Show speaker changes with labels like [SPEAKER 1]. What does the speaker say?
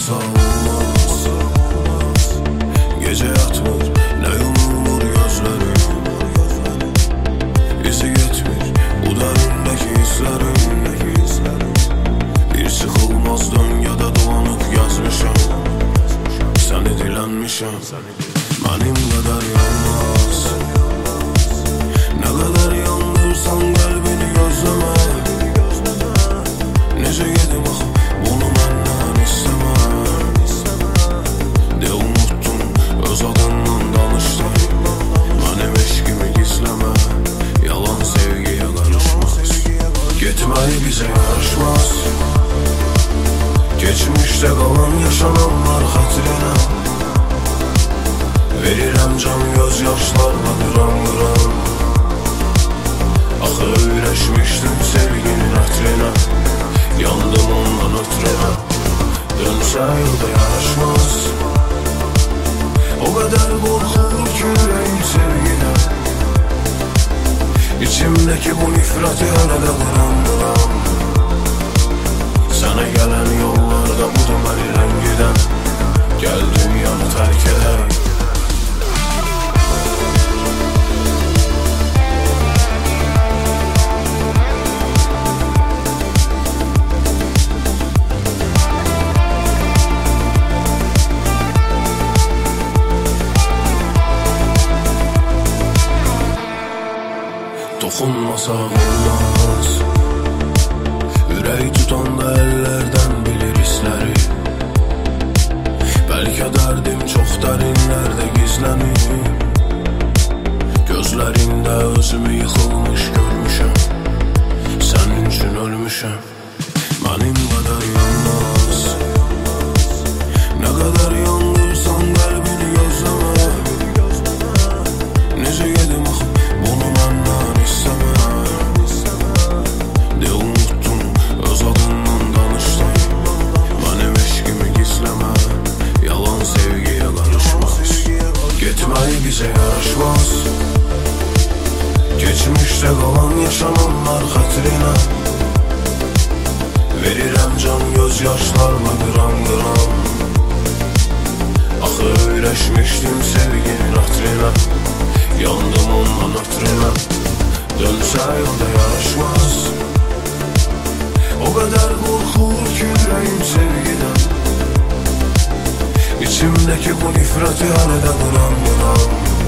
[SPEAKER 1] olmasa olmaz. Gece yatmır, ne yumulur gözlerim. İzi gitmiş bu derindeki hislerim. Bir sıkılmaz döngede dolanıp yazmışım. Seni dilenmişim, benim kadar yalnız. Ne kadar yandırsan kalbini gözleme. Nece yedim ah bunu benden isteme. De unuttun öz adından danıştın. Benim eşkimi gizleme. Yalan sevgiye karışmaz. Gitmeyi bize yaraşmaz. Geçmişte kalan yaşananlar hatırına. Verirəm can gözyaşlarla gram gram. Axı öyləşmişdim sevginin ətrine. Yandım ondan ötrünə. Dönsə yolda yaraşmaz. O qədər qorxur ki ürəyim sevgidən. İçimdeki bu nifrəti hələ də vuram. Sənə gələn yollarda budur məni rəngidən. Gəl dünyanı tərk edək. Dokunmasa olmaz. Ürək tutan da əllərdən bilir hisləri. Bəlkə dərdim çox dərinlərdə gizlənir. Gözlərində özümü yıxılmış görmüşəm. Sənin üçün ölmüşəm, mənim qədər yalnız. Nə qədər yandırsan qəlbini gözləmə. Necə yedim axı bunu məndən istəmə. De unuttun öz adından danıştın. Benim eşkimi gizleme. Yalan sevgiye karışmaz. Gitmeyi bize yaraşmaz. Geçmişte kalan yaşananlar hatırına. Verirəm can gözyaşlarla gram gram. Axı öyləşmişdim sevginin hatırına. Yandım ondan ötrünə. Dönsə yolda yaraşmaz. O kadar korkur ki yüreğim sevgiden. İçimdeki bu nifreti hala da gram gram.